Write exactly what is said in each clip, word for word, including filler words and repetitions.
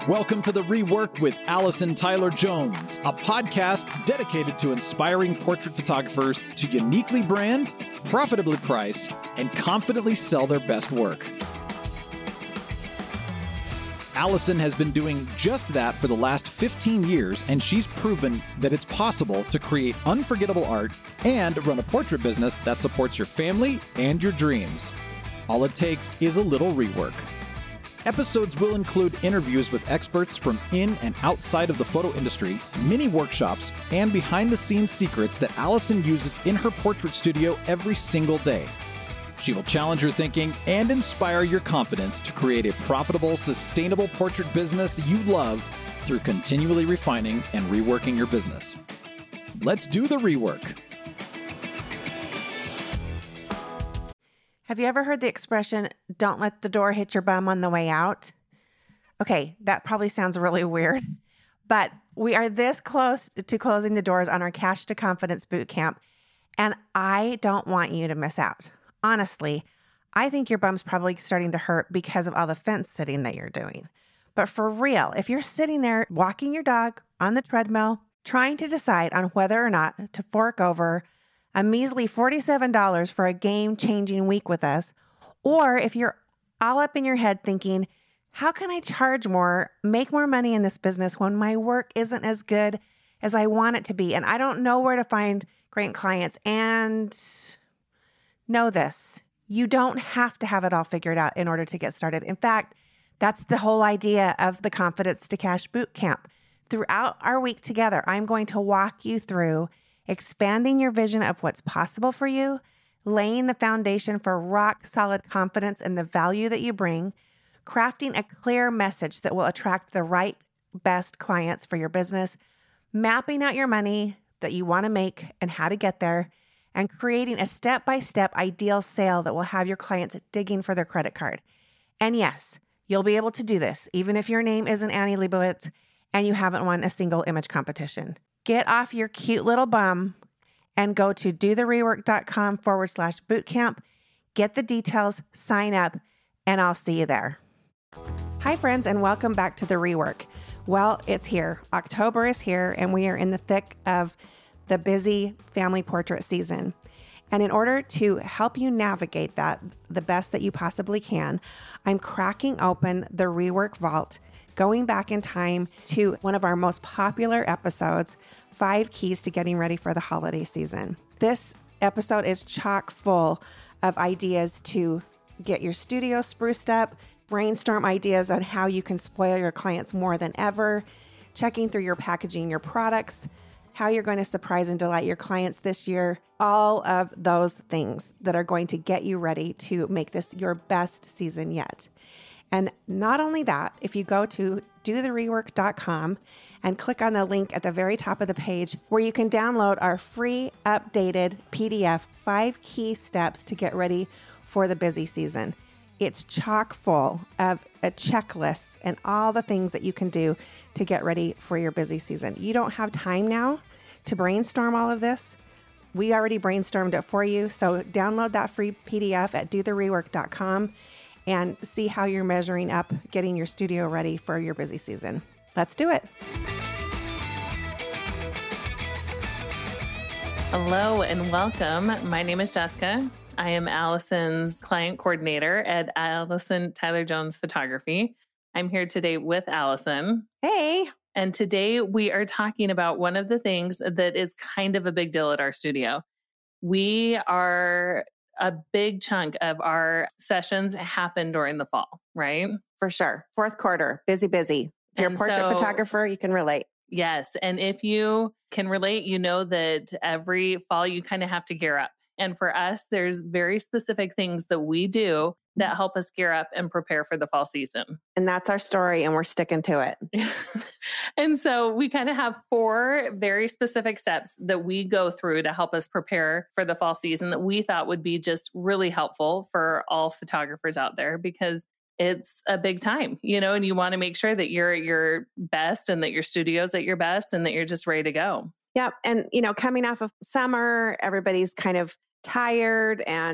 Welcome to The Rework with Allison Tyler Jones, a podcast dedicated to inspiring portrait photographers to uniquely brand, profitably price, and confidently sell their best work. Allison has been doing just that for the last fifteen years, and she's proven that it's possible to create unforgettable art and run a portrait business that supports your family and your dreams. All it takes is a little rework. Episodes will include interviews with experts from in and outside of the photo industry, mini workshops, and behind-the-scenes secrets that Allison uses in her portrait studio every single day. She will challenge your thinking and inspire your confidence to create a profitable, sustainable portrait business you love through continually refining and reworking your business. Let's do the rework. Have you ever heard the expression, don't let the door hit your bum on the way out? Okay, that probably sounds really weird, but we are this close to closing the doors on our Cash to Confidence Bootcamp, and I don't want you to miss out. Honestly, I think your bum's probably starting to hurt because of all the fence sitting that you're doing. But for real, if you're sitting there walking your dog on the treadmill, trying to decide on whether or not to fork over a measly forty-seven dollars for a game-changing week with us, or if you're all up in your head thinking, how can I charge more, make more money in this business when my work isn't as good as I want it to be, and I don't know where to find great clients, and know this, you don't have to have it all figured out in order to get started. In fact, that's the whole idea of the Confidence to Cash Bootcamp. Throughout our week together, I'm going to walk you through expanding your vision of what's possible for you, laying the foundation for rock-solid confidence in the value that you bring, crafting a clear message that will attract the right, best clients for your business, mapping out your money that you want to make and how to get there, and creating a step-by-step ideal sale that will have your clients digging for their credit card. And yes, you'll be able to do this, even if your name isn't Annie Leibovitz and you haven't won a single image competition. Get off your cute little bum and go to dotherework.com forward slash bootcamp. Get the details, sign up, and I'll see you there. Hi, friends, and welcome back to The Rework. Well, it's here. October is here, and we are in the thick of the busy family portrait season. And in order to help you navigate that the best that you possibly can, I'm cracking open the Rework Vault, going back in time to one of our most popular episodes, Five Keys to Getting Ready for the Holiday Season. This episode is chock full of ideas to get your studio spruced up, brainstorm ideas on how you can spoil your clients more than ever, checking through your packaging, your products, how you're going to surprise and delight your clients this year, all of those things that are going to get you ready to make this your best season yet. And not only that, if you go to do the rework dot com and click on the link at the very top of the page where you can download our free updated P D F, five key steps to get ready for the busy season. It's chock full of a checklist and all the things that you can do to get ready for your busy season. You don't have time now to brainstorm all of this. We already brainstormed it for you. So download that free P D F at do the rework dot com and see how you're measuring up getting your studio ready for your busy season. Let's do it. Hello and welcome. My name is Jessica. I am Allison's client coordinator at Allison Tyler Jones Photography. I'm here today with Allison. Hey. And today we are talking about one of the things that is kind of a big deal at our studio. We are a big chunk of our sessions happen during the fall, right? For sure. Fourth quarter, busy, busy. If you're And a portrait so, photographer, you can relate. Yes. And if you can relate, you know that every fall you kind of have to gear up. And for us, there's very specific things that we do that help us gear up and prepare for the fall season. And that's our story, and we're sticking to it. And so we kind of have four very specific steps that we go through to help us prepare for the fall season that we thought would be just really helpful for all photographers out there, because it's a big time, you know, and you want to make sure that you're at your best and that your studio's at your best and that you're just ready to go. Yep. And, you know, coming off of summer, everybody's kind of tired and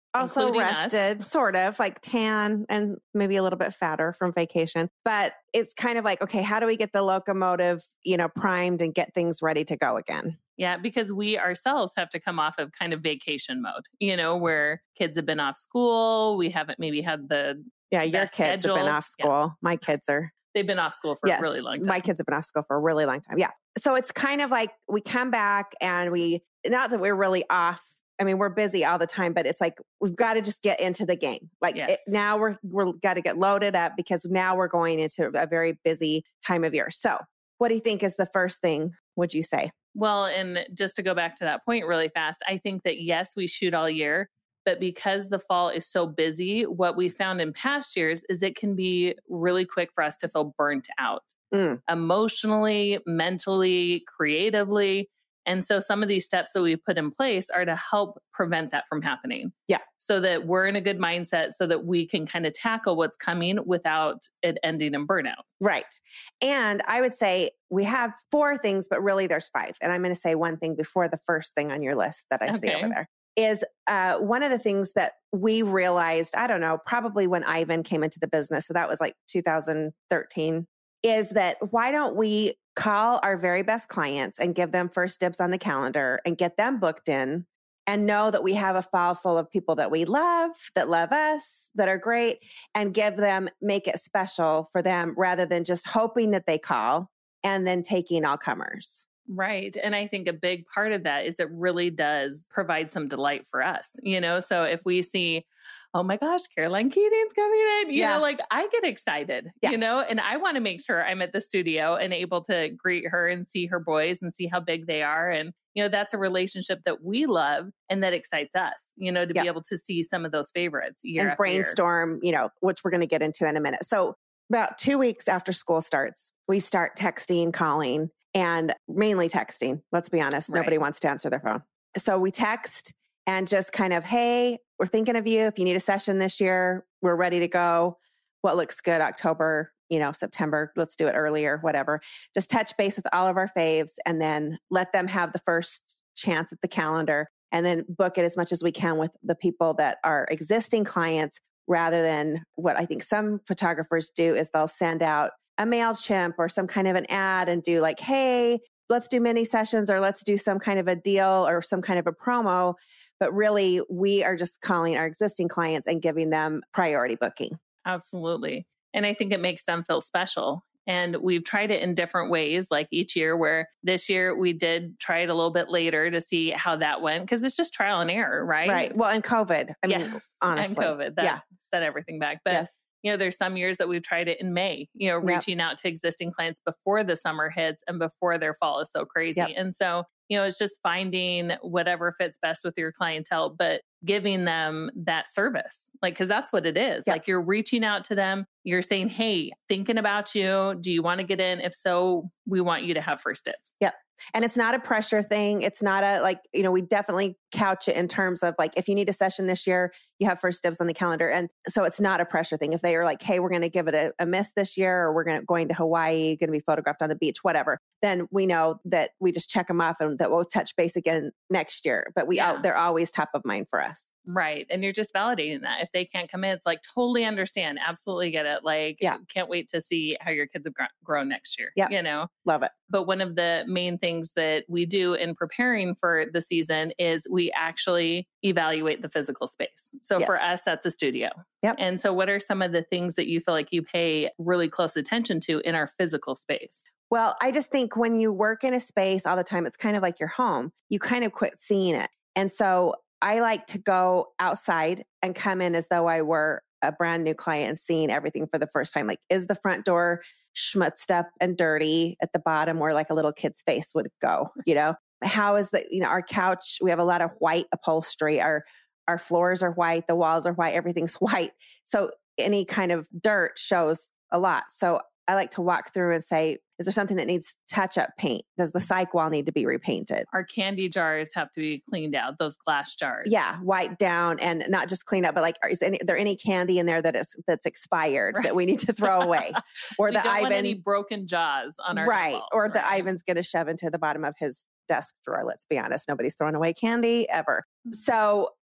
also including rested, us. sort of like tan and maybe a little bit fatter from vacation. But it's kind of like, okay, how do we get the locomotive, you know, primed and get things ready to go again? Yeah, because we ourselves have to come off of kind of vacation mode, you know, where kids have been off school. We haven't maybe had the Yeah, your best kids schedule. have been off school. Yeah. My kids are. They've been off school for yes, a really long time. My kids have been off school for a really long time. Yeah. So it's kind of like we come back and we, not that we're really off. I mean, we're busy all the time, but it's like, we've got to just get into the game. Like Yes. it, now we're, we're got to get loaded up because now we're going into a very busy time of year. So what do you think is the first thing, would you say? Well, and just to go back to that point really fast, I think that yes, we shoot all year, but because the fall is so busy, what we found in past years is it can be really quick for us to feel burnt out Mm. emotionally, mentally, creatively. And so some of these steps that we put in place are to help prevent that from happening. Yeah. So that we're in a good mindset so that we can kind of tackle what's coming without it ending in burnout. Right. And I would say we have four things, but really there's five. And I'm going to say one thing before the first thing on your list that I see Okay. over there is uh, one of the things that we realized, I don't know, probably when Ivan came into the business. So that was like two thousand thirteen, is that why don't we call our very best clients and give them first dibs on the calendar and get them booked in and know that we have a file full of people that we love, that love us, that are great, and give them, make it special for them rather than just hoping that they call and then taking all comers. Right. And I think a big part of that is it really does provide some delight for us, you know? So if we see, oh my gosh, Caroline Keating's coming in, you Yeah. know, like I get excited, Yes. you know, and I want to make sure I'm at the studio and able to greet her and see her boys and see how big they are. And, you know, that's a relationship that we love and that excites us, you know, to Yeah. be able to see some of those favorites year and after year. brainstorm, you know, which we're going to get into in a minute. So about two weeks after school starts, we start texting, calling, and mainly texting. Let's be honest. Nobody Right. wants to answer their phone. So we text and just kind of, hey, we're thinking of you. If you need a session this year, we're ready to go. What looks good? October, you know, September, let's do it earlier, whatever. Just touch base with all of our faves and then let them have the first chance at the calendar and then book it as much as we can with the people that are existing clients rather than what I think some photographers do is they'll send out a MailChimp or some kind of an ad and do like, hey, let's do mini sessions or let's do some kind of a deal or some kind of a promo. But really, we are just calling our existing clients and giving them priority booking. Absolutely. And I think it makes them feel special. And we've tried it in different ways, like each year, where this year we did try it a little bit later to see how that went, because it's just trial and error, right? Right. Well, and COVID. I mean, Yeah. honestly. And COVID, that yeah. set everything back. But yes. you know, there's some years that we've tried it in May, you know, reaching yep. out to existing clients before the summer hits and before their fall is so crazy. Yep. And so, you know, it's just finding whatever fits best with your clientele, but giving them that service, like, cause that's what it is. Yep. Like you're reaching out to them. You're saying, hey, thinking about you. Do you want to get in? If so, we want you to have first dibs. Yep. And it's not a pressure thing. It's not a, like, you know, we definitely couch it in terms of like, if you need a session this year, you have first dibs on the calendar. And so it's not a pressure thing. If they are like, hey, we're going to give it a, a miss this year, or we're going to going to Hawaii, going to be photographed on the beach, whatever, then we know that we just check them off and that we'll touch base again next year. But we yeah. out, they're always top of mind for us. Right. And you're just validating that. If they can't come in, it's like, totally understand. Absolutely get it. Like, yeah. can't wait to see how your kids have gr- grown next year. Yeah. You know, love it. But one of the main things that we do in preparing for the season is we actually evaluate the physical space. So yes. for us, that's a studio. Yep. And so what are some of the things that you feel like you pay really close attention to in our physical space? Well, I just think when you work in a space all the time, it's kind of like your home. You kind of quit seeing it. And so I like to go outside and come in as though I were a brand new client and seeing everything for the first time. Like, is the front door schmutzed up and dirty at the bottom where like a little kid's face would go? You know, how is the, you know, our couch, we have a lot of white upholstery. Our, our floors are white. The walls are white. Everything's white. So any kind of dirt shows a lot. So I like to walk through and say, is there something that needs touch-up paint? Does the cyc wall need to be repainted? Our candy jars have to be cleaned out, those glass jars. Yeah, wiped down and not just cleaned up, but like, is any, there any candy in there that is that's expired right. that we need to throw away? Or we the don't Ivan want any broken jaws on our right? walls, or right? the Ivan's going to shove into the bottom of his desk drawer. Let's be honest, nobody's throwing away candy ever. Mm-hmm. So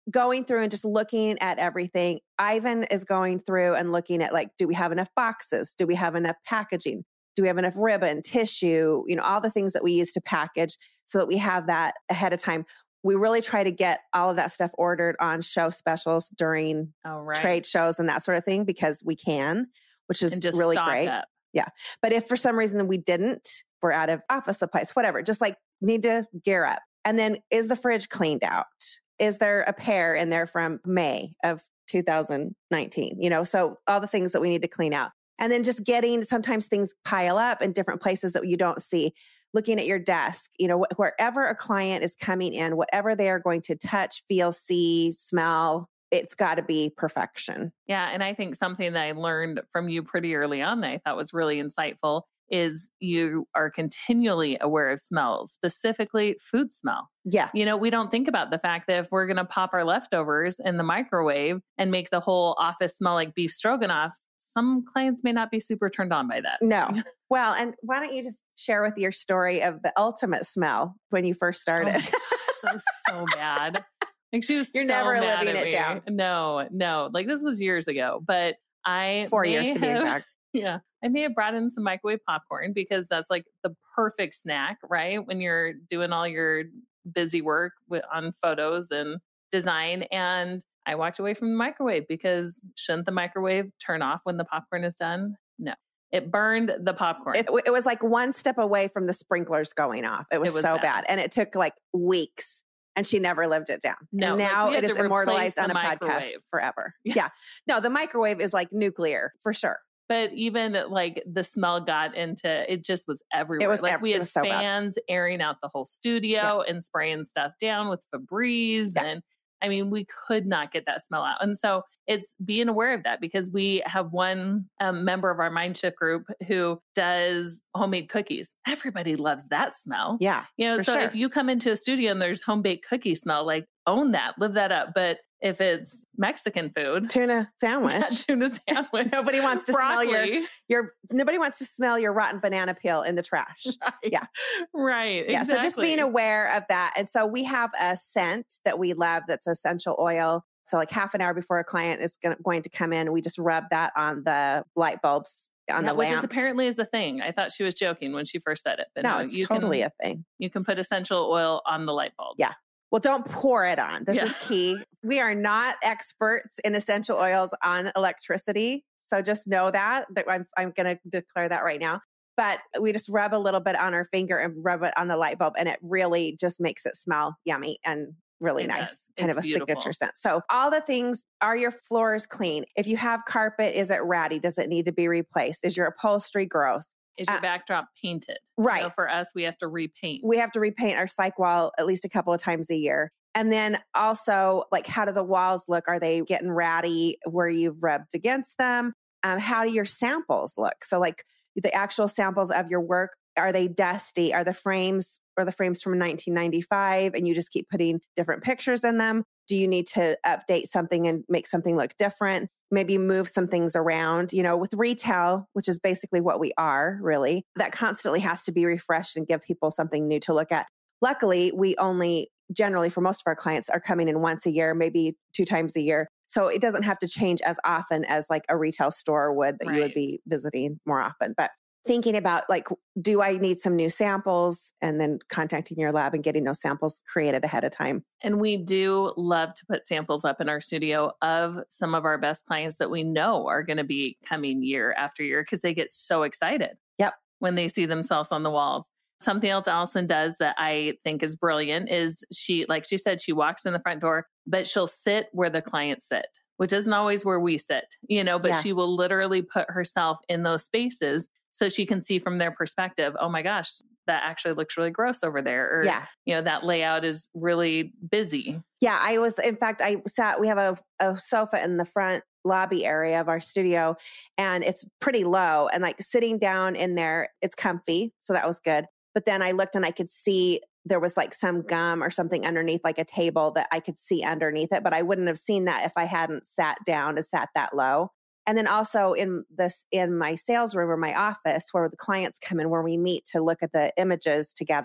going through and just looking at everything. Ivan is going through and looking at like, do we have enough boxes? Do we have enough packaging? Do we have enough ribbon, tissue, you know, all the things that we use to package so that we have that ahead of time. We really try to get all of that stuff ordered on show specials during Oh, right. trade shows and that sort of thing, because we can, which is And just really stock great. up. Yeah. But if for some reason we didn't, we're out of office supplies, whatever, just like need to gear up. And then is the fridge cleaned out? Is there a pear in there from May of two thousand nineteen? You know, so all the things that we need to clean out. And then just getting, sometimes things pile up in different places that you don't see. Looking at your desk, you know, wh- wherever a client is coming in, whatever they are going to touch, feel, see, smell, it's got to be perfection. Yeah. And I think something that I learned from you pretty early on that I thought was really insightful is you are continually aware of smells, specifically food smell. Yeah. You know, we don't think about the fact that if we're going to pop our leftovers in the microwave and make the whole office smell like beef stroganoff, some clients may not be super turned on by that. No. Well, and why don't you just share with your story of the ultimate smell when you first started? Oh my gosh, that was so bad. Like she was You're so never mad living at it me. down. No, no. Like this was years ago, but I Four may years to be have- exact. Yeah. I may have brought in some microwave popcorn because that's like the perfect snack, right? When you're doing all your busy work with, on photos and design. And I walked away from the microwave because shouldn't the microwave turn off when the popcorn is done? No. It burned the popcorn. It, it was like one step away from the sprinklers going off. It was, It was so bad. bad. And it took like weeks. And she never lived it down. No, and like, now we had it is to immortalized replace on the a podcast microwave. forever. Yeah. Yeah. No, the microwave is like nuclear for sure. But even like the smell got into it, just was everywhere. It was like ev- we it had was so bad. fans airing out the whole studio and spraying stuff down with Febreze. Yeah. And I mean, we could not get that smell out. And so it's being aware of that because we have one um, member of our Mindshift group who does homemade cookies. Everybody loves that smell. Yeah. You know, for so sure. if you come into a studio and there's home baked cookie smell, like own that, live that up. But if it's Mexican food, Tuna sandwich. yeah, tuna sandwich, Nobody wants to smell your, broccoli. your, nobody wants to smell your rotten banana peel in the trash. Right. Yeah. Right. Yeah. Exactly. So just being aware of that. And so we have a scent that we love that's essential oil. So like half an hour before a client is gonna, going to come in, we just rub that on the light bulbs, on Yeah, the which lamps. is apparently is a thing. I thought she was joking when she first said it, but no, no, it's you totally can, a thing. you can put essential oil on the light bulbs. Yeah. Well, don't pour it on. This Yeah. is key. We are not experts in essential oils on electricity. So just know that, that I'm, I'm going to declare that right now. But we just rub a little bit on our finger and rub it on the light bulb. And it really just makes it smell yummy and really It nice. does. Kind It's of a beautiful. signature scent. So all the things, are your floors clean? If you have carpet, is it ratty? Does it need to be replaced? Is your upholstery gross? Is your Uh, backdrop painted? You Right. know, for us, we have to repaint. We have to repaint our psych wall at least a couple of times a year. And then also, like, how do the walls look? Are they getting ratty where you've rubbed against them? Um, how do your samples look? So, like, the actual samples of your work, are they dusty? Are the frames or the frames from nineteen ninety-five and you just keep putting different pictures in them? Do you need to update something and make something look different? Maybe move some things around, you know, with retail, which is basically what we are really, that constantly has to be refreshed and give people something new to look at. Luckily, we only generally for most of our clients are coming in once a year, maybe two times a year. So it doesn't have to change as often as like a retail store would that you would Right. be visiting more often. But thinking about like, do I need some new samples? And then contacting your lab and getting those samples created ahead of time. And we do love to put samples up in our studio of some of our best clients that we know are going to be coming year after year because they get so excited. Yep. When they see themselves on the walls. Something else Allison does that I think is brilliant is she, like she said, she walks in the front door, but she'll sit where the clients sit, which isn't always where we sit, you know, but Yeah. she will literally put herself in those spaces so she can see from their perspective, oh my gosh, that actually looks really gross over there. Or, Yeah. you know, that layout is really busy. Yeah, I was, in fact, I sat, we have a, a sofa in the front lobby area of our studio and it's pretty low and like sitting down in there, it's comfy. So that was good. But then I looked and I could see there was like some gum or something underneath like a table that I could see underneath it, but I wouldn't have seen that if I hadn't sat down and sat that low. And then also in this, in my sales room or my office where the clients come in, where we meet to look at the images together,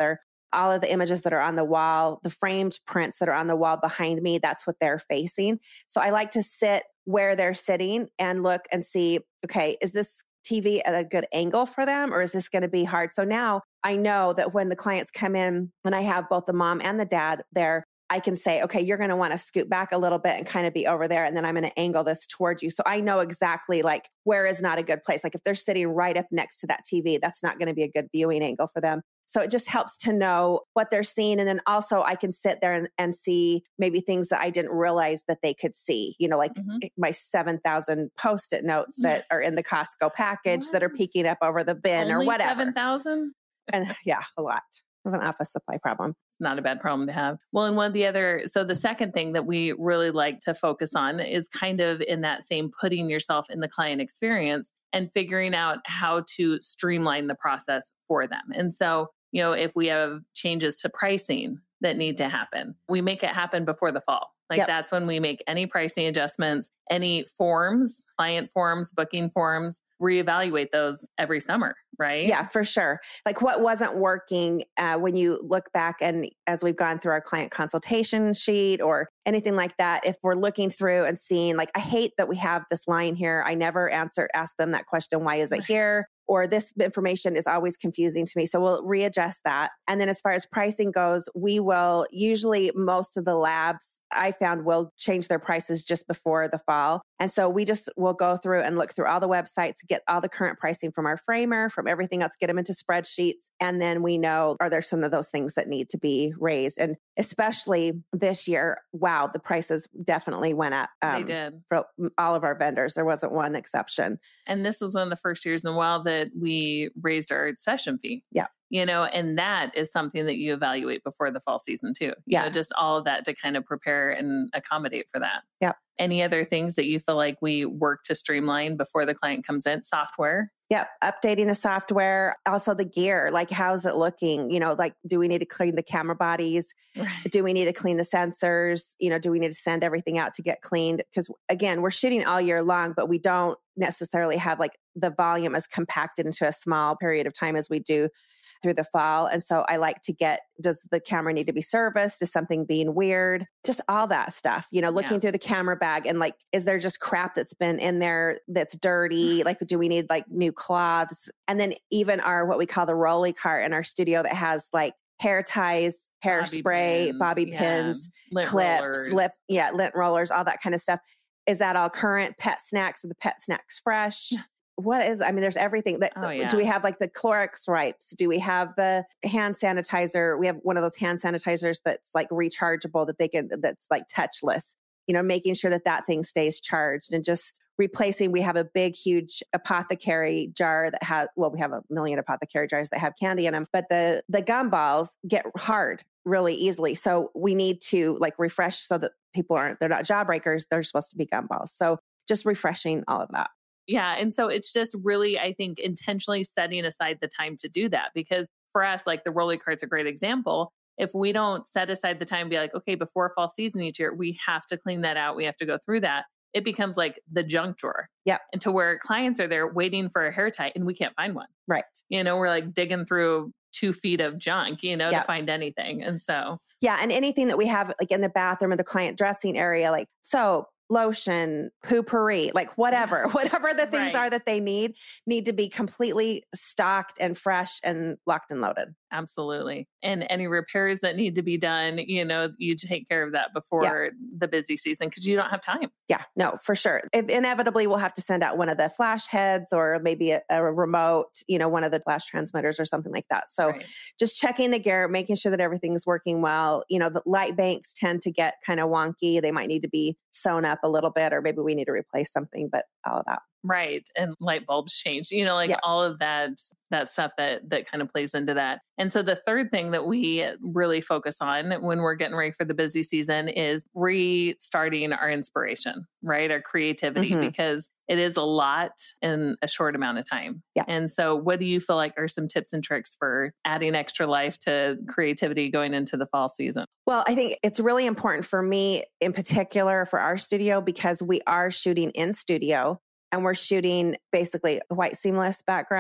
all of the images that are on the wall, the framed prints that are on the wall behind me, that's what they're facing. So I like to sit where they're sitting and look and see, okay, is this T V at a good angle for them, or is this going to be hard? So now I know that when the clients come in and I have both the mom and the dad there, I can say, okay, you're going to want to scoot back a little bit and kind of be over there. And then I'm going to angle this towards you. So I know exactly like where is not a good place. Like if they're sitting right up next to that T V, that's not going to be a good viewing angle for them. So it just helps to know what they're seeing. And then also I can sit there and, and see maybe things that I didn't realize that they could see, you know, like mm-hmm. my seven thousand Post-it notes that are in the Costco package what? that are peeking up over the bin Only or whatever. seven thousand? And yeah, a lot. I have an office supply problem. It's not a bad problem to have. Well, and one of the other, so the second thing that we really like to focus on is kind of in that same putting yourself in the client experience and figuring out how to streamline the process for them. And so, you know, if we have changes to pricing that need to happen, we make it happen before the fall. Like yep. that's when we make any pricing adjustments, any forms, client forms, booking forms, reevaluate those every summer, right? Yeah, for sure. Like what wasn't working uh, when you look back and as we've gone through our client consultation sheet or anything like that, if we're looking through and seeing like, I hate that we have this line here. I never answer, ask them that question. Why is it here? Or this information is always confusing to me. So we'll readjust that. And then as far as pricing goes, we will usually most of the labs I found will change their prices just before the fall. And so we just will go through and look through all the websites, get all the current pricing from our framer, from everything else, get them into spreadsheets. And then we know, are there some of those things that need to be raised? And especially this year, wow, the prices definitely went up. Um, they did. For all of our vendors. There wasn't one exception. And this was one of the first years in a while that we raised our session fee. Yeah. You know, and that is something that you evaluate before the fall season too. You yeah. know, just all of that to kind of prepare and accommodate for that. Yeah. Any other things that you feel like we work to streamline before the client comes in? Software. Yep. Updating the software. Also the gear, like how's it looking? You know, like, do we need to clean the camera bodies? Right. Do we need to clean the sensors? You know, do we need to send everything out to get cleaned? Because again, we're shooting all year long, but we don't necessarily have like the volume as compacted into a small period of time as we do through the fall. And so I like to get, does the camera need to be serviced? Is something being weird? Just all that stuff, you know, looking yeah. through the camera bag and like, is there just crap that's been in there that's dirty? Like, do we need like new cloths? And then even our, what we call the rolly cart in our studio that has like hair ties, hairspray, bobby, pins, bobby yeah. pins lint clips, rollers. lip, yeah, lint rollers, all that kind of stuff. Is that all current? Pet snacks? Are the pet snacks fresh? What is, I mean, there's everything that, oh, yeah. do we have like the Clorox wipes? Do we have the hand sanitizer? We have one of those hand sanitizers that's like rechargeable that they can, that's like touchless, you know, making sure that that thing stays charged and just replacing. We have a big, huge apothecary jar that has, well, we have a million apothecary jars that have candy in them, but the, the gumballs get hard really easily. So we need to like refresh so that people aren't, they're not jawbreakers. They're supposed to be gumballs. So just refreshing all of that. Yeah. And so it's just really, I think, intentionally setting aside the time to do that. Because for us, like the rolly cart's a great example. If we don't set aside the time and be like, okay, before fall season each year, we have to clean that out. We have to go through that. It becomes like the junk drawer. Yeah. And to where clients are there waiting for a hair tie and we can't find one. Right. You know, we're like digging through two feet of junk, you know, yep. to find anything. And so. Yeah. And anything that we have like in the bathroom or the client dressing area, like soap, lotion, poopery, like whatever, whatever the things right. are that they need, need to be completely stocked and fresh and locked and loaded. Absolutely. And any repairs that need to be done, you know, you take care of that before yeah. the busy season because you don't have time. Yeah, no, for sure. If inevitably, we'll have to send out one of the flash heads or maybe a, a remote, you know, one of the flash transmitters or something like that. So right. just checking the gear, making sure that everything's working well. You know, the light banks tend to get kind of wonky. They might need to be sewn up a little bit, or maybe we need to replace something, but all of that. Right. And light bulbs change, you know, like yeah. all of that, that stuff that, that kind of plays into that. And so the third thing that we really focus on when we're getting ready for the busy season is restarting our inspiration, right? Our creativity, mm-hmm. because it is a lot in a short amount of time. Yeah. And so what do you feel like are some tips and tricks for adding extra life to creativity going into the fall season? Well, I think it's really important for me in particular for our studio because we are shooting in studio. And we're shooting basically a white seamless background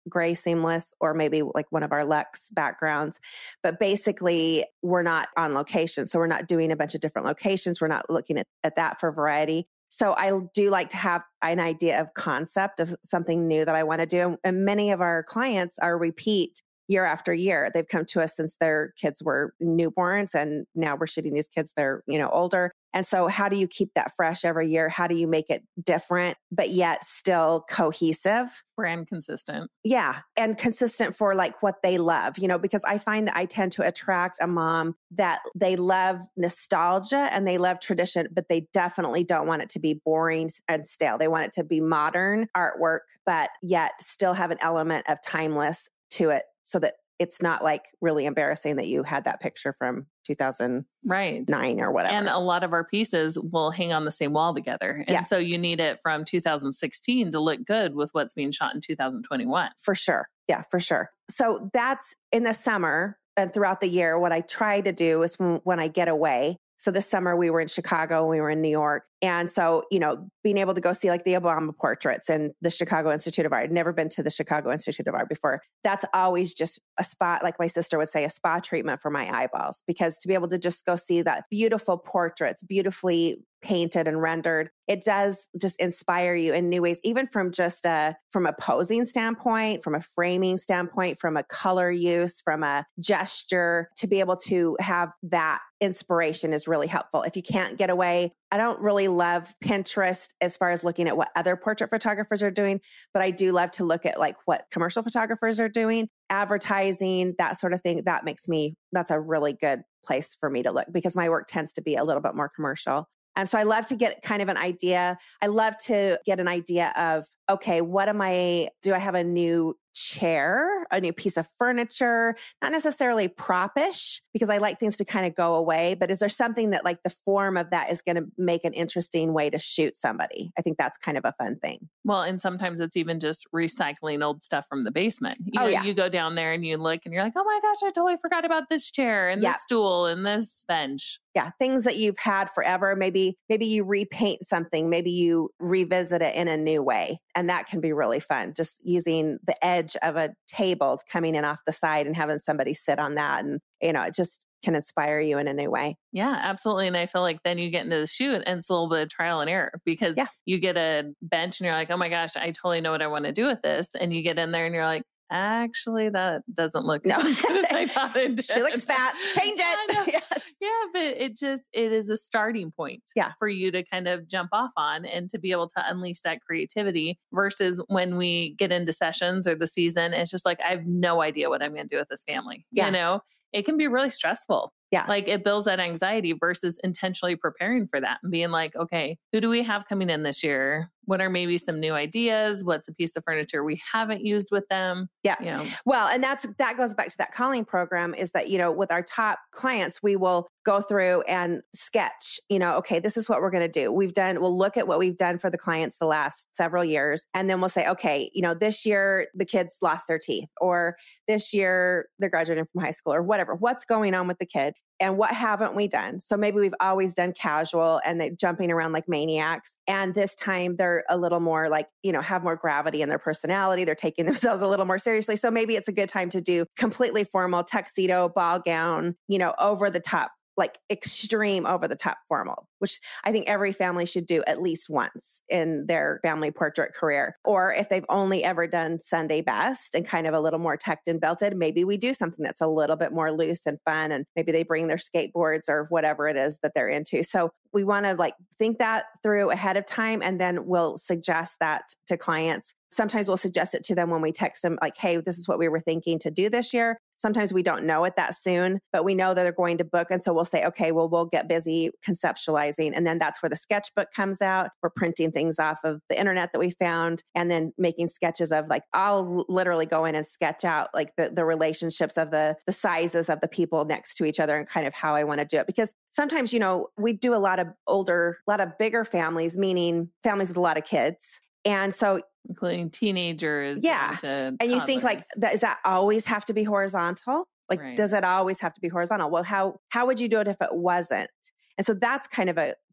gray seamless or maybe like one of our Luxe backgrounds. But basically, we're not on location. So we're not doing a bunch of different locations. We're not looking at, at that for variety. So I do like to have an idea of concept of something new that I want to do. And many of our clients are repeat year after year. They've come to us since their kids were newborns, and now we're shooting these kids, they're, you know, older. And so how do you keep that fresh every year? How do you make it different, but yet still cohesive? Brand consistent. Yeah. And consistent for like what they love, you know, because I find that I tend to attract a mom that they love nostalgia and they love tradition, but they definitely don't want it to be boring and stale. They want it to be modern artwork, but yet still have an element of timeless to it so that it's not like really embarrassing that you had that picture from two thousand nine right. or whatever. And a lot of our pieces will hang on the same wall together. And yeah. so you need it from two thousand sixteen to look good with what's being shot in two thousand twenty-one. For sure. Yeah, for sure. So that's in the summer and throughout the year. What I try to do is when, when I get away. So this summer we were in Chicago, we were in New York. And so, you know, being able to go see like the Obama portraits and the Chicago Institute of Art. I'd never been to the Chicago Institute of Art before. That's always just a spot, like my sister would say, a spa treatment for my eyeballs, because to be able to just go see that beautiful portraits, beautifully painted and rendered, it does just inspire you in new ways, even from just a, from a posing standpoint, from a framing standpoint, from a color use, from a gesture. To be able to have that inspiration is really helpful. If you can't get away, I don't really love Pinterest as far as looking at what other portrait photographers are doing, but I do love to look at like what commercial photographers are doing, advertising, that sort of thing. That makes me, that's a really good place for me to look because my work tends to be a little bit more commercial. Um, so I love to get kind of an idea. I love to get an idea of, okay, what am I, do I have a new chair, a new piece of furniture, not necessarily prop-ish, because I like things to kind of go away, but is there something that like the form of that is going to make an interesting way to shoot somebody? I think that's kind of a fun thing. Well, and sometimes it's even just recycling old stuff from the basement. You oh, know, yeah. You go down there and you look and you're like, oh my gosh, I totally forgot about this chair and yeah. this stool and this bench. Yeah. Things that you've had forever. Maybe, maybe you repaint something, maybe you revisit it in a new way. And that can be really fun. Just using the edge of a table coming in off the side and having somebody sit on that. And, you know, it just can inspire you in a new way. Yeah, absolutely. And I feel like then you get into the shoot and it's a little bit of trial and error because yeah. you get a bench and you're like, oh my gosh, I totally know what I want to do with this. And you get in there and you're like, actually, that doesn't look no. as good as I thought it did. She looks fat. Change it. yes. Yeah, but it just, it is a starting point yeah. for you to kind of jump off on and to be able to unleash that creativity versus when we get into sessions or the season, it's just like, I have no idea what I'm going to do with this family. Yeah. You know, it can be really stressful. Yeah. Like it builds that anxiety versus intentionally preparing for that and being like, okay, who do we have coming in this year? What are maybe some new ideas? What's a piece of furniture we haven't used with them? Yeah. You know. Well, and that's, that goes back to that calling program is that, you know, with our top clients, we will go through and sketch, you know, okay, this is what we're going to do. We've done, we'll look at what we've done for the clients the last several years. And then we'll say, okay, you know, this year the kids lost their teeth, or this year they're graduating from high school or whatever. What's going on with the kid? And what haven't we done? So maybe we've always done casual and they're jumping around like maniacs. And this time they're a little more like, you know, have more gravity in their personality. They're taking themselves a little more seriously. So maybe it's a good time to do completely formal tuxedo, ball gown, you know, over the top, like extreme over the top formal, which I think every family should do at least once in their family portrait career. Or if they've only ever done Sunday best and kind of a little more tucked and belted, maybe we do something that's a little bit more loose and fun. And maybe they bring their skateboards or whatever it is that they're into. So we want to like think that through ahead of time. And then we'll suggest that to clients. Sometimes we'll suggest it to them when we text them like, hey, this is what we were thinking to do this year. Sometimes we don't know it that soon, but we know that they're going to book. And so we'll say, okay, well, we'll get busy conceptualizing. And then that's where the sketchbook comes out. We're printing things off of the internet that we found and then making sketches of like, I'll literally go in and sketch out like the, the relationships of the, the sizes of the people next to each other and kind of how I want to do it. Because sometimes, you know, we do a lot of older, a lot of bigger families, meaning families with a lot of kids. And so including teenagers. Yeah. And, and you think like, that, does that always have to be horizontal? Like, right. Does it always have to be horizontal? Well, how, how would you do it if it wasn't? And so that's kind of a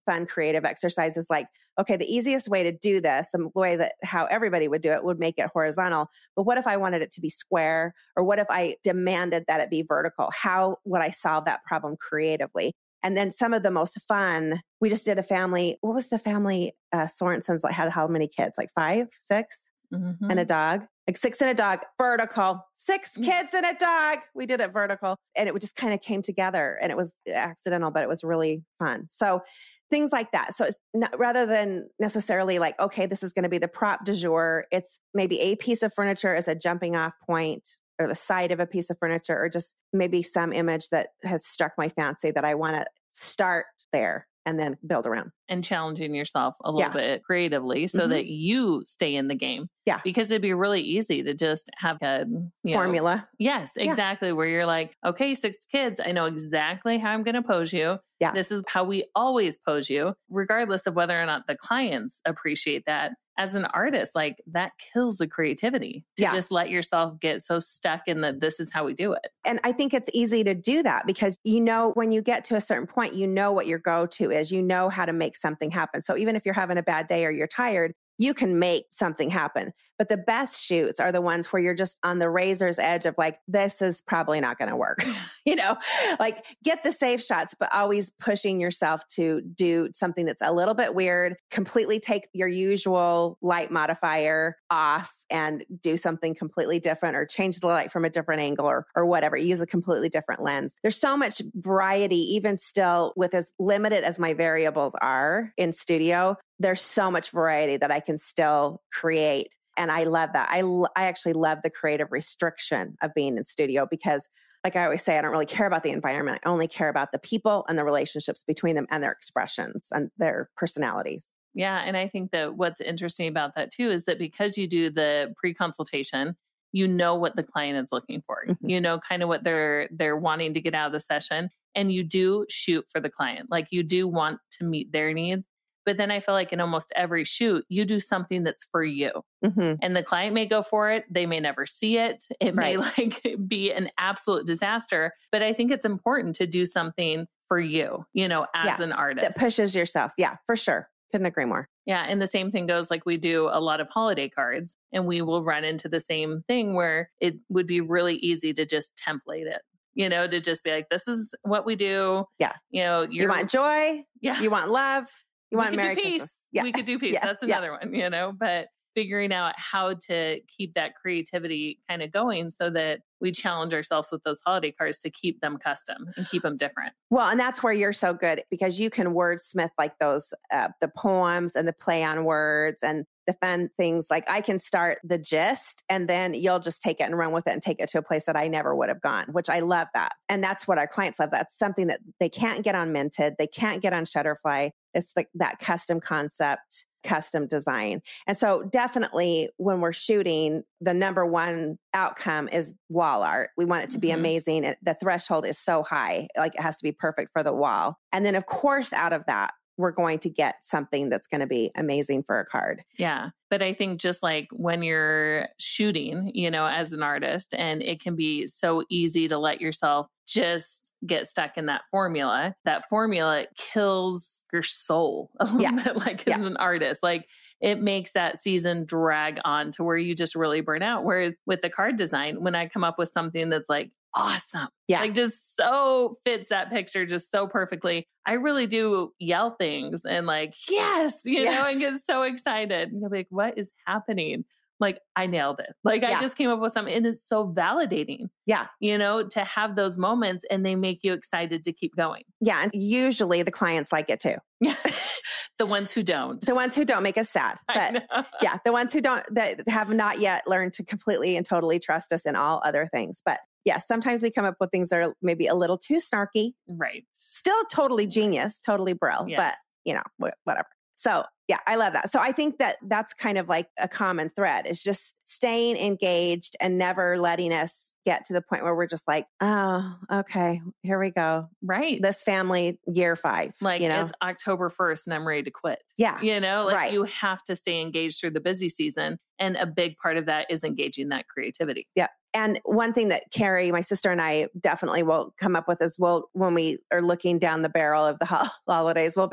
fun creative exercises like, okay, the easiest way to do this, the way that how everybody would do it would make it horizontal. But what if I wanted it to be square? Or what if I demanded that it be vertical? How would I solve that problem creatively? And then some of the most fun, we just did a family. What was the family? Uh, Sorensen's like had how many kids? Like five, six, mm-hmm. and a dog. Like six and a dog, vertical. Six kids and a dog. We did it vertical, and it just kind of came together. And it was accidental, but it was really fun. So things like that. So it's not, rather than necessarily like, okay, this is going to be the prop du jour. It's maybe a piece of furniture as a jumping off point, or the side of a piece of furniture, or just maybe some image that has struck my fancy that I want to start there and then build around. And challenging yourself a little yeah. bit creatively so mm-hmm. that you stay in the game. Yeah. Because it'd be really easy to just have a you formula. Know, yes, exactly. Yeah. Where you're like, okay, six kids, I know exactly how I'm going to pose you. Yeah. This is how we always pose you, regardless of whether or not the clients appreciate that. As an artist, like that kills the creativity to yeah. just let yourself get so stuck in the, this is how we do it. And I think it's easy to do that because, you know, when you get to a certain point, you know what your go-to is, you know how to make something happen. So even if you're having a bad day or you're tired, you can make something happen. But the best shoots are the ones where you're just on the razor's edge of like, this is probably not going to work. You know, like get the safe shots, but always pushing yourself to do something that's a little bit weird, completely take your usual light modifier off and do something completely different, or change the light from a different angle, or, or whatever. Use a completely different lens. There's so much variety, even still with as limited as my variables are in studio. There's so much variety that I can still create. And I love that. I, I actually love the creative restriction of being in studio because, like I always say, I don't really care about the environment. I only care about the people and the relationships between them and their expressions and their personalities. Yeah. And I think that what's interesting about that too is that because you do the pre-consultation, you know what the client is looking for. Mm-hmm. You know kind of what they're they're wanting to get out of the session. And you do shoot for the client. Like you do want to meet their needs. But then I feel like in almost every shoot, you do something that's for you. Mm-hmm. And the client may go for it. They may never see it. It right. may like be an absolute disaster. But I think it's important to do something for you, you know, as yeah, an artist. That pushes yourself. Yeah, for sure. Couldn't agree more. Yeah. And the same thing goes like we do a lot of holiday cards, and we will run into the same thing where it would be really easy to just template it. You know, to just be like, this is what we do. Yeah. You know, you want joy. Yeah. You want love. You we want could Merry do peace. Christmas. Yeah. We could do peace. Yeah. That's another yeah. one, you know, but figuring out how to keep that creativity kind of going so that we challenge ourselves with those holiday cards to keep them custom and keep them different. Well, and that's where you're so good because you can wordsmith like those, uh, the poems and the play on words and the fun things. Like I can start the gist and then you'll just take it and run with it and take it to a place that I never would have gone, which I love that. And that's what our clients love. That's something that they can't get on Minted. They can't get on Shutterfly. It's like that custom concept, custom design. And so definitely when we're shooting, the number one outcome is wall art. We want it to be mm-hmm. amazing. And the threshold is so high, like it has to be perfect for the wall. And then of course, out of that, we're going to get something that's going to be amazing for a card. Yeah. But I think just like when you're shooting, you know, as an artist, and it can be so easy to let yourself just get stuck in that formula. That formula kills your soul a little yeah. bit, like as yeah. an artist. Like it makes that season drag on to where you just really burn out. Whereas with the card design, when I come up with something that's like awesome, yeah, like just so fits that picture just so perfectly, I really do yell things and like, yes, you yes. know, and get so excited. And you'll be like, what is happening? Like I nailed it. Like yeah. I just came up with something, and it's so validating. Yeah. You know, to have those moments and they make you excited to keep going. Yeah. And usually the clients like it too. Yeah. The ones who don't. The ones who don't make us sad. But yeah, the ones who don't, that have not yet learned to completely and totally trust us in all other things. But yes, sometimes we come up with things that are maybe a little too snarky. Right. Still totally genius, totally brill, yes. but you know, whatever. So yeah, I love that. So I think that that's kind of like a common thread is just staying engaged and never letting us get to the point where we're just like, oh, okay, here we go. Right. This family year five. Like you know? It's October first and I'm ready to quit. Yeah. You know, like right. you have to stay engaged through the busy season. And a big part of that is engaging that creativity. Yeah. And one thing that Carrie, my sister, and I definitely will come up with is we'll, when we are looking down the barrel of the ho- holidays, we'll be like,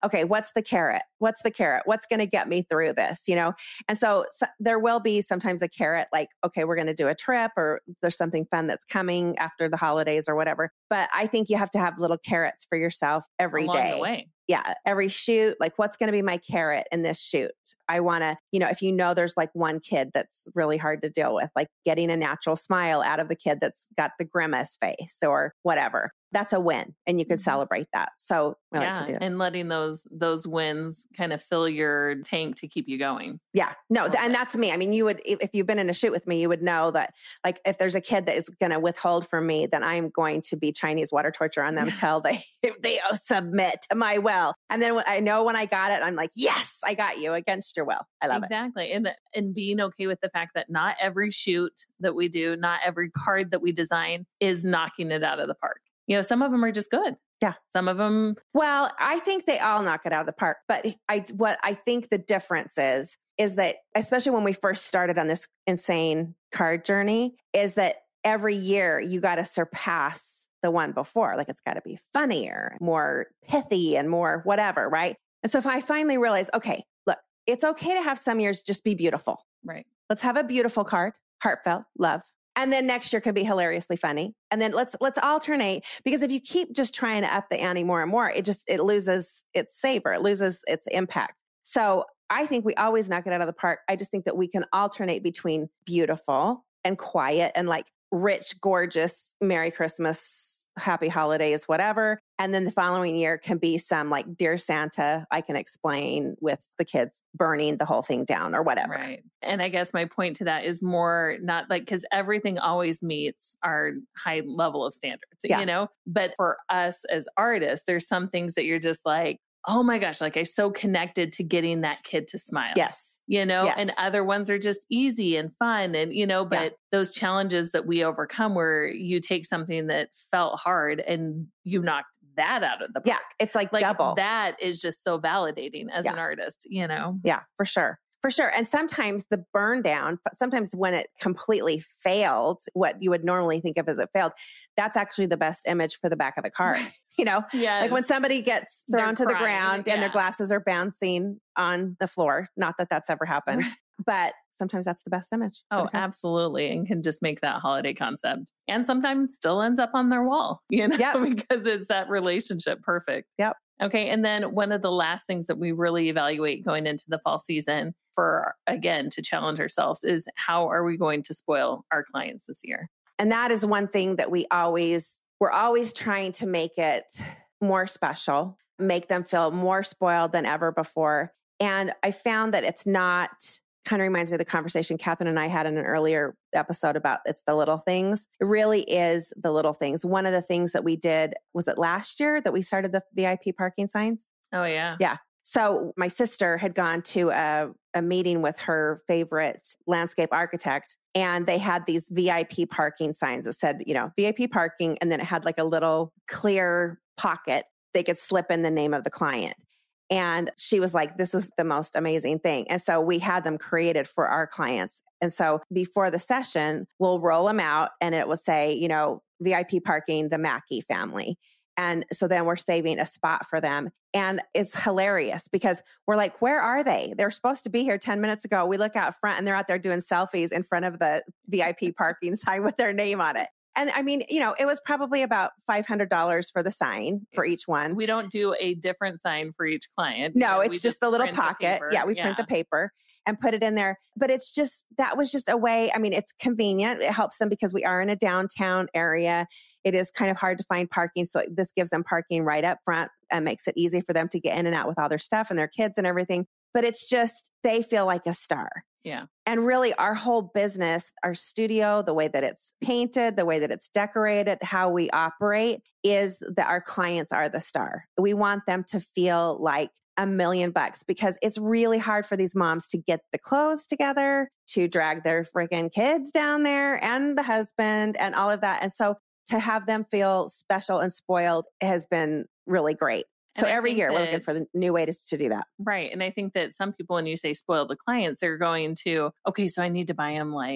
okay, what's the carrot? What's the carrot? What's going to get me through this? You know? And so, so there will be sometimes a carrot like, okay, we're going to do a trip or there's something fun that's coming after the holidays or whatever. But I think you have to have little carrots for yourself every Along day. the way. Yeah. Every shoot, like what's going to be my carrot in this shoot? I want to, you know, if you know, there's like one kid that's really hard to deal with, like getting a natural smile out of the kid that's got the grimace face or whatever. That's a win and you could mm-hmm. celebrate that. So we yeah, like to do that. And letting those, those wins kind of fill your tank to keep you going. Yeah, no. Th- and that's me. I mean, you would, if, if you've been in a shoot with me, you would know that like, if there's a kid that is going to withhold from me, then I'm going to be Chinese water torture on them till they, they submit to my will. And then when I know when I got it, I'm like, yes, I got you against your will. I love exactly. it. Exactly. And, the, and being okay with the fact that not every shoot that we do, not every card that we design is knocking it out of the park. You know, some of them are just good. Yeah. Some of them. Well, I think they all knock it out of the park. But I, what I think the difference is, is that especially when we first started on this insane card journey, is that every year you got to surpass the one before. Like it's got to be funnier, more pithy and more whatever. Right. And so if I finally realized, okay, look, it's okay to have some years just be beautiful. Right. Let's have a beautiful card, heartfelt, love. And then next year can be hilariously funny. And then let's, let's alternate, because if you keep just trying to up the ante more and more, it just, it loses its savor. It loses its impact. So I think we always knock it out of the park. I just think that we can alternate between beautiful and quiet and like rich, gorgeous, Merry Christmas, Happy Holidays, whatever. And then the following year can be some like Dear Santa, I can explain with the kids burning the whole thing down or whatever. Right. And I guess my point to that is more not like, because everything always meets our high level of standards, yeah. you know, but for us as artists, there's some things that you're just like, oh my gosh, like I so connected to getting that kid to smile. Yes. You know, yes. and other ones are just easy and fun. And, you know, but yeah. those challenges that we overcome where you take something that felt hard and you knocked that out of the park. Yeah. It's like, like double. That is just so validating as yeah. an artist, you know? Yeah, for sure. For sure. And sometimes the burn down, sometimes when it completely failed, what you would normally think of as it failed, that's actually the best image for the back of the card. You know, yes. like when somebody gets thrown They're to crying, the ground yeah. and their glasses are bouncing on the floor. Not that that's ever happened, but sometimes that's the best image. Oh, absolutely. And can just make that holiday concept. And sometimes still ends up on their wall, you know, yep. because it's that relationship perfect. Yep. Okay. And then one of the last things that we really evaluate going into the fall season for, again, to challenge ourselves is how are we going to spoil our clients this year? And that is one thing that we always, we're always trying to make it more special, make them feel more spoiled than ever before. And I found that it's not, kind of reminds me of the conversation Catherine and I had in an earlier episode about it's the little things. It really is the little things. One of the things that we did, was it last year that we started the V I P parking signs? Oh, yeah. Yeah. So my sister had gone to a, a meeting with her favorite landscape architect, and they had these V I P parking signs that said, you know, V I P parking. And then it had like a little clear pocket they could slip in the name of the client. And she was like, this is the most amazing thing. And so we had them created for our clients. And so before the session, we'll roll them out and it will say, you know, V I P parking, the Mackey family. And so then we're saving a spot for them. And it's hilarious because we're like, where are they? They're supposed to be here ten minutes ago. We look out front and they're out there doing selfies in front of the V I P parking sign with their name on it. And I mean, you know, it was probably about five hundred dollars for the sign for each one. We don't do a different sign for each client. No, you know, it's just, just the little pocket. The yeah, we yeah. print the paper and put it in there. But it's just, that was just a way. I mean, it's convenient. It helps them because we are in a downtown area. It is kind of hard to find parking. So this gives them parking right up front and makes it easy for them to get in and out with all their stuff and their kids and everything. But it's just, they feel like a star. Yeah. And really our whole business, our studio, the way that it's painted, the way that it's decorated, how we operate is that our clients are the star. We want them to feel like a million bucks because it's really hard for these moms to get the clothes together, to drag their freaking kids down there and the husband and all of that. And so to have them feel special and spoiled has been really great. So every year we're looking for the new way to, to do that. Right. And I think that some people, when you say spoil the clients, they're going to, okay, so I need to buy them like,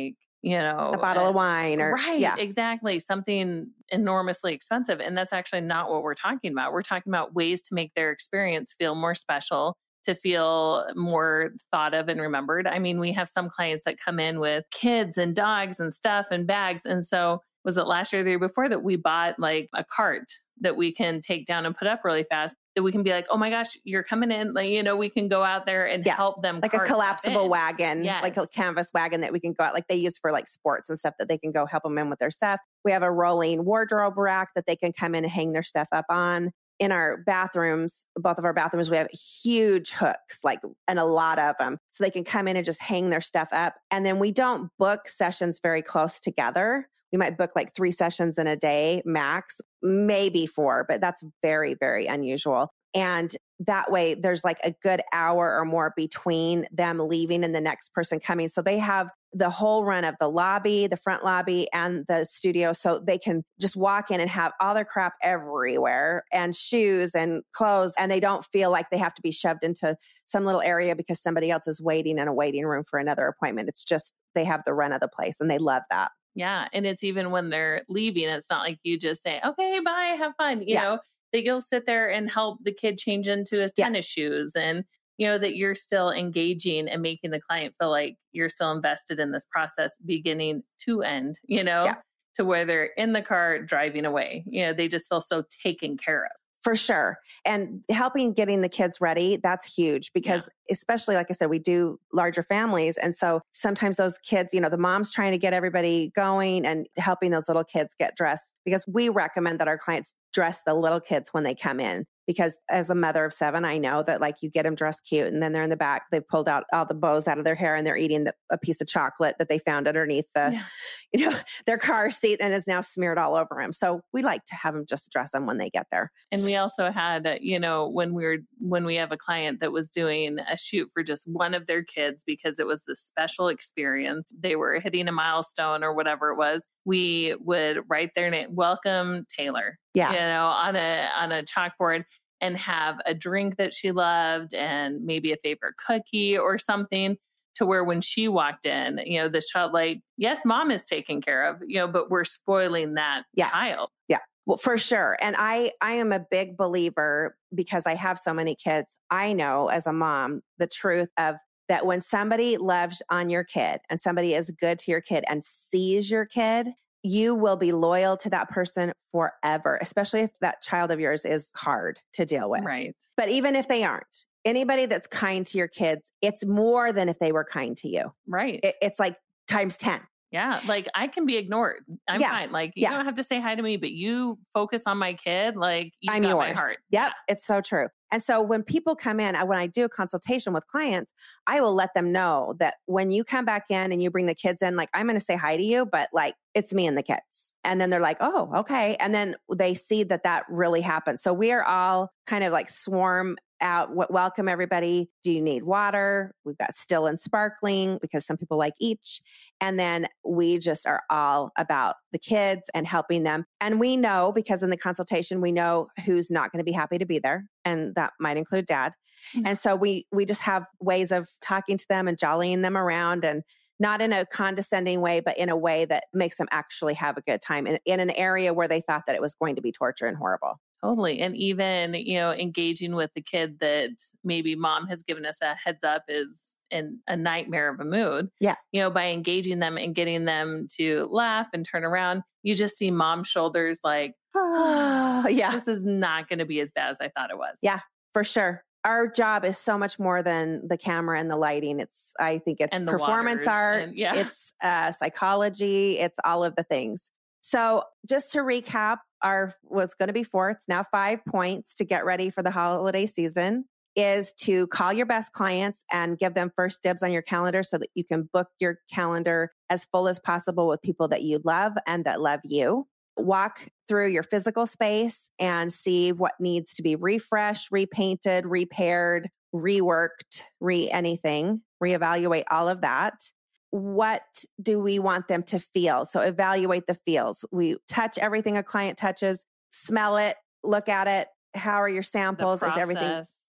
you know, a bottle uh, of wine or right, yeah. exactly. Something enormously expensive. And that's actually not what we're talking about. We're talking about ways to make their experience feel more special, to feel more thought of and remembered. I mean, we have some clients that come in with kids and dogs and stuff and bags. And so was it last year or the year before that we bought like a cart that we can take down and put up really fast, that we can be like, oh my gosh, you're coming in. Like, you know, we can go out there and yeah. help them. Like a collapsible wagon, yes. like a canvas wagon that we can go out, like they use for like sports and stuff, that they can go help them in with their stuff. We have a rolling wardrobe rack that they can come in and hang their stuff up on. In our bathrooms, both of our bathrooms, we have huge hooks, like, and a lot of them. So they can come in and just hang their stuff up. And then we don't book sessions very close together. We might book like three sessions in a day max, maybe four, but that's very, very unusual. And that way there's like a good hour or more between them leaving and the next person coming. So they have the whole run of the lobby, the front lobby, and the studio. So they can just walk in and have all their crap everywhere, and shoes and clothes. And they don't feel like they have to be shoved into some little area because somebody else is waiting in a waiting room for another appointment. It's just, they have the run of the place, and they love that. Yeah. And it's even when they're leaving, it's not like you just say, okay, bye, have fun. You Yeah. know, that you'll sit there and help the kid change into his Yeah. tennis shoes, and, you know, that you're still engaging and making the client feel like you're still invested in this process beginning to end, you know, Yeah. to where they're in the car driving away. You know, they just feel so taken care of. For sure. And helping getting the kids ready, that's huge because yeah. especially, like I said, we do larger families. And so sometimes those kids, you know, the mom's trying to get everybody going and helping those little kids get dressed, because we recommend that our clients dress the little kids when they come in. Because as a mother of seven, I know that like you get them dressed cute and then they're in the back, they've pulled out all the bows out of their hair and they're eating the, a piece of chocolate that they found underneath the, yeah. you know, their car seat and is now smeared all over them. So we like to have them just dress them when they get there. And we also had, uh, you know, when we were, when we have a client that was doing a shoot for just one of their kids because it was this special experience, they were hitting a milestone or whatever it was, we would write their name, welcome Taylor, yeah. you know, on a, on a chalkboard, and have a drink that she loved and maybe a favorite cookie or something, to where when she walked in, you know, the child, like, yes, mom is taken care of, you know, but we're spoiling that yeah. child. Yeah. Well, for sure. And I, I am a big believer, because I have so many kids. I know as a mom, the truth of that when somebody loves on your kid and somebody is good to your kid and sees your kid, you will be loyal to that person forever, especially if that child of yours is hard to deal with. Right. But even if they aren't, anybody that's kind to your kids, it's more than if they were kind to you. Right. It, it's like times ten. Yeah. Like I can be ignored. I'm yeah. fine. Like you yeah. don't have to say hi to me, but you focus on my kid. Like you I'm got yours. my heart. Yep. Yeah. It's so true. And so when people come in, when I do a consultation with clients, I will let them know that when you come back in and you bring the kids in, like, I'm going to say hi to you, but like, it's me and the kids. And then they're like, oh, okay. And then they see that that really happens. So we are all kind of like swarm out, welcome everybody. Do you need water? We've got still and sparkling because some people like each. And then we just are all about the kids and helping them. And we know, because in the consultation, we know who's not going to be happy to be there. And that might include dad. Mm-hmm. And so we, we just have ways of talking to them and jollying them around, and not in a condescending way, but in a way that makes them actually have a good time in, in an area where they thought that it was going to be torture and horrible. Totally. And even, you know, engaging with the kid that maybe mom has given us a heads up is in a nightmare of a mood. Yeah. You know, by engaging them and getting them to laugh and turn around, you just see mom's shoulders like, oh, yeah, this is not going to be as bad as I thought it was. Yeah, for sure. Our job is so much more than the camera and the lighting. It's, I think it's performance art. And, yeah. It's uh, psychology. It's all of the things. So just to recap, our was going to be four, it's now five points to get ready for the holiday season is to call your best clients and give them first dibs on your calendar so that you can book your calendar as full as possible with people that you love and that love you. Walk through your physical space and see what needs to be refreshed, repainted, repaired, reworked, re anything, reevaluate all of that. What do we want them to feel? So evaluate the feels. We touch everything a client touches, smell it, look at it. How are your samples? Is everything?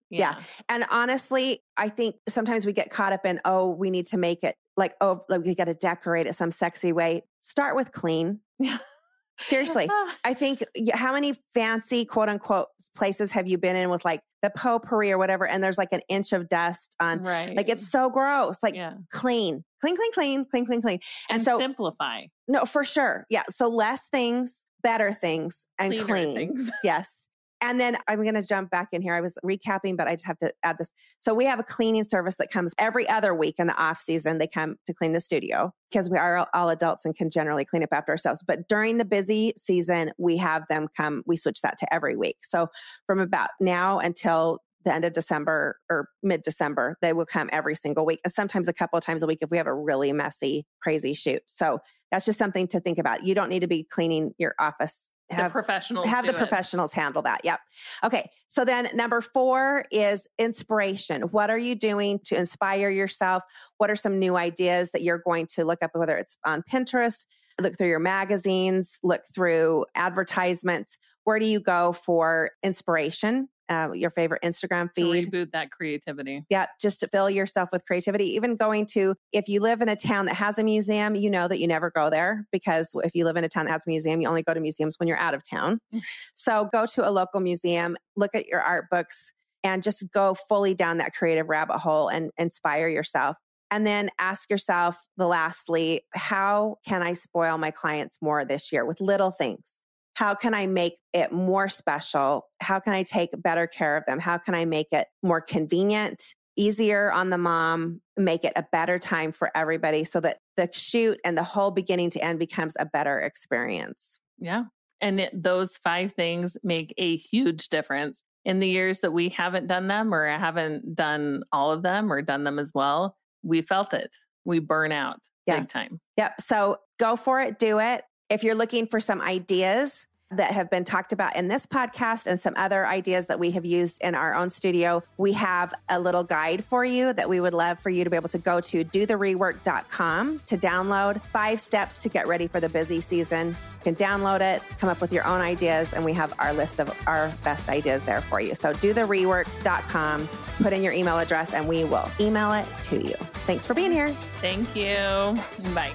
Yeah. yeah. And honestly, I think sometimes we get caught up in, oh, we need to make it like, oh, like we got to decorate it some sexy way. Start with clean. Yeah. Seriously. I think how many fancy quote unquote places have you been in with like the potpourri or whatever, and there's like an inch of dust on, right. like it's so gross, like yeah. clean, clean, clean, clean, clean, clean, clean. And, and so simplify. No, for sure. Yeah. So less things, better things, and Cleaner clean. Things. Yes. And then I'm going to jump back in here. I was recapping, but I just have to add this. So we have a cleaning service that comes every other week in the off season. They come to clean the studio because we are all adults and can generally clean up after ourselves. But during the busy season, we have them come, we switch that to every week. So from about now until the end of December or mid-December, they will come every single week, and sometimes a couple of times a week if we have a really messy, crazy shoot. So that's just something to think about. You don't need to be cleaning your office. Have, the professionals have the it. professionals handle that. Yep. Okay. So then number four is inspiration. What are you doing to inspire yourself? What are some new ideas that you're going to look up, whether it's on Pinterest, look through your magazines, look through advertisements? Where do you go for inspiration? Uh, your favorite Instagram feed. To reboot that creativity. Yeah, just to fill yourself with creativity. Even going to, if you live in a town that has a museum, you know that you never go there, because if you live in a town that has a museum, you only go to museums when you're out of town. So go to a local museum, look at your art books, and just go fully down that creative rabbit hole and inspire yourself. And then ask yourself, the lastly, how can I spoil my clients more this year with little things? How can I make it more special? How can I take better care of them? How can I make it more convenient, easier on the mom, make it a better time for everybody so that the shoot and the whole beginning to end becomes a better experience? Yeah. And it, those five things make a huge difference. In the years that we haven't done them, or haven't done all of them, or done them as well, we felt it. We burn out yeah. big time. Yep. So go for it. Do it. If you're looking for some ideas that have been talked about in this podcast and some other ideas that we have used in our own studio, we have a little guide for you that we would love for you to be able to go to do the rework dot com to download five steps to get ready for the busy season. You can download it, come up with your own ideas, and we have our list of our best ideas there for you. So do the rework dot com, put in your email address, and we will email it to you. Thanks for being here. Thank you. Bye.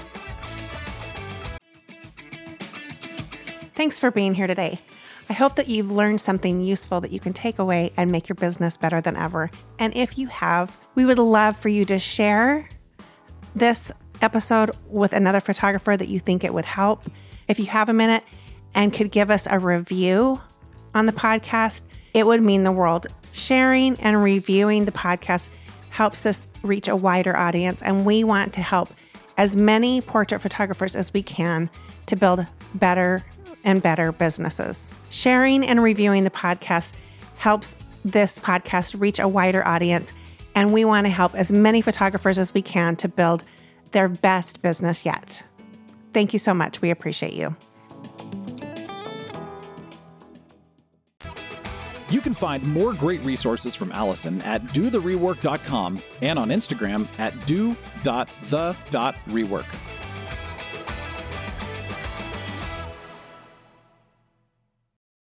Thanks for being here today. I hope that you've learned something useful that you can take away and make your business better than ever. And if you have, we would love for you to share this episode with another photographer that you think it would help. If you have a minute and could give us a review on the podcast, it would mean the world. Sharing and reviewing the podcast helps us reach a wider audience, and we want to help as many portrait photographers as we can to build better and better businesses. Sharing and reviewing the podcast helps this podcast reach a wider audience, and we want to help as many photographers as we can to build their best business yet. Thank you so much. We appreciate you. You can find more great resources from Allison at do the rework dot com and on Instagram at do dot the dot rework.